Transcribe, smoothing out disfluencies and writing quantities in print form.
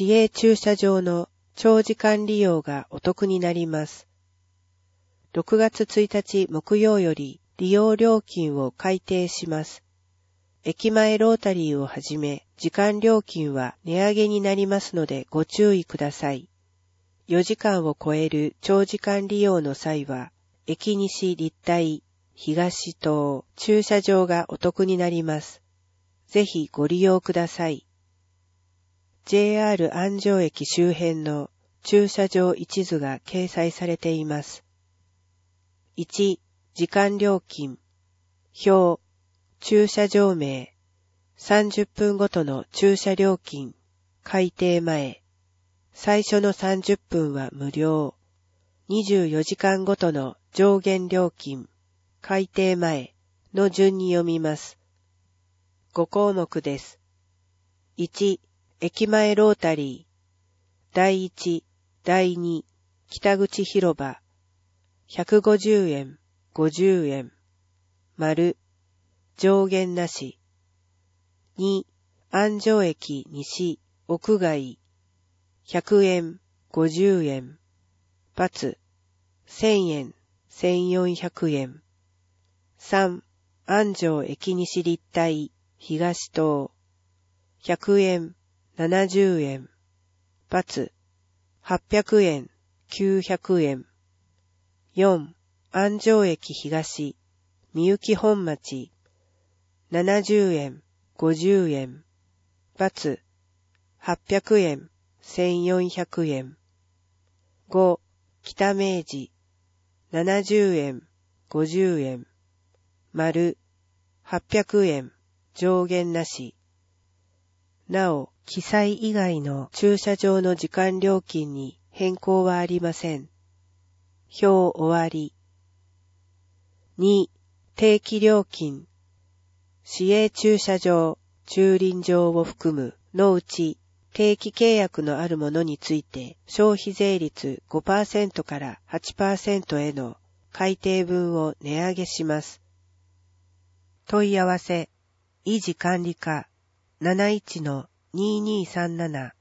市営駐車場の長時間利用がお得になります。6月1日木曜より利用料金を改定します。駅前ロータリーをはじめ、時間料金は値上げになりますのでご注意ください。4時間を超える長時間利用の際は、駅西立体、東棟、駐車場がお得になります。ぜひご利用ください。JR 安城駅周辺の駐車場位置図が掲載されています。1、時間料金。表、駐車場名。30分ごとの駐車料金。改定前。最初の30分は無料。24時間ごとの上限料金。改定前の順に読みます。5項目です。1、駅前ロータリー。第1、第2、北口広場。150円、50円。丸、上限なし。2、安城駅西、屋外。100円、50円。×、1000円、1400円。3、安城駅西立体、東棟。100円、70円。×、800円、900円。4、安城駅東、みゆき本町。70円、50円。×、800円、1400円。5、北明治。70円、50円。丸、800円、上限なし。なお、記載以外の駐車場の時間料金に変更はありません。表終わり。2、定期料金。市営駐車場、駐輪場を含むのうち、定期契約のあるものについて消費税率 5% から 8% への改定分を値上げします。問い合わせ、維持管理課 71-2237